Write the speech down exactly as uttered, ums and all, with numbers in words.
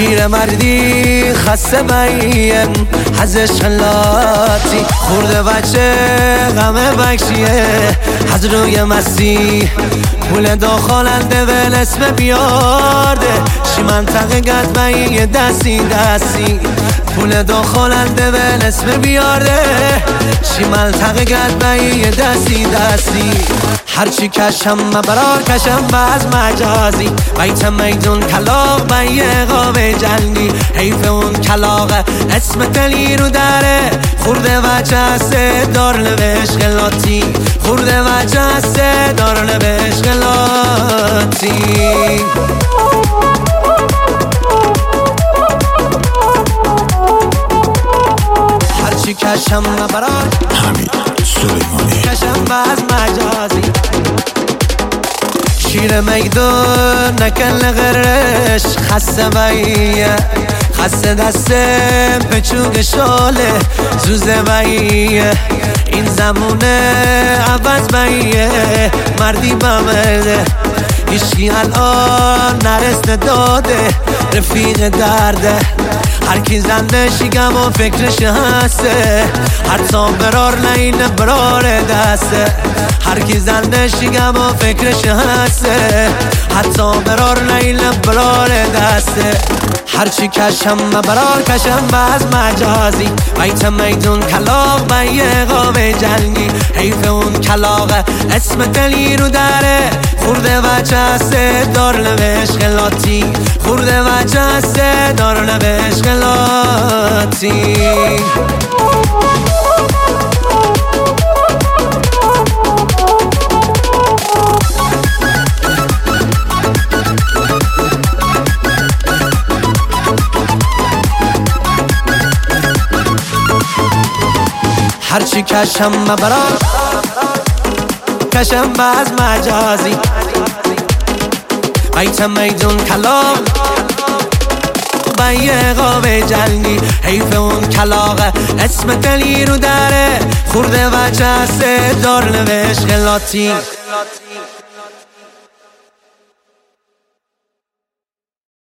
پیرمردی خسته بین حزش خلاتی خورده بچه غمه بکشیه از روی مسیح پول داخلنده ول اسم بیارده شی منطقه گدبایی دستی دستی پول داخلنده ول اسم بیارده شی منطقه گدبایی دستی دستی هرچی کشم برار کشم باز مجازی بیت میدون کلاغ بیه قابه جنگی حیف اون کلاغ اسم دلی رو داره خورده و جسته دار لبش غلاتی خورده و جسته دار لبش غلاتی هرچی کشم برار حمید سلیمانی کشم باز مجازی شیر میدون نکل غرش خسته باییه خسته دسته پچوک شاله زوزه باییه این زمونه عوض باییه مردی بمرده هیچی الان نرسته داده رفیق درده هر کی زنده شیگم و فکرش هسته هر تا برار لین برار دسته هر کی زنده شیگم و فکرش هسته حتی برار لین برار دسته هرچی کشم برار کشم باز مجازی بیت میدون کلاغ بیه قابه جنگی حیف اون کلاغ اسم دلی رو داره خورده و جسته دار لبش غلاتی خورده و جسته دار لبش غلاتی هرچی کشم برار کشم باز مجازی بیت میدون کلاغ بیه قابه جنگی حیف اون کلاغ اسم دلی رو داره خورده و جسته دار لبش غلاتی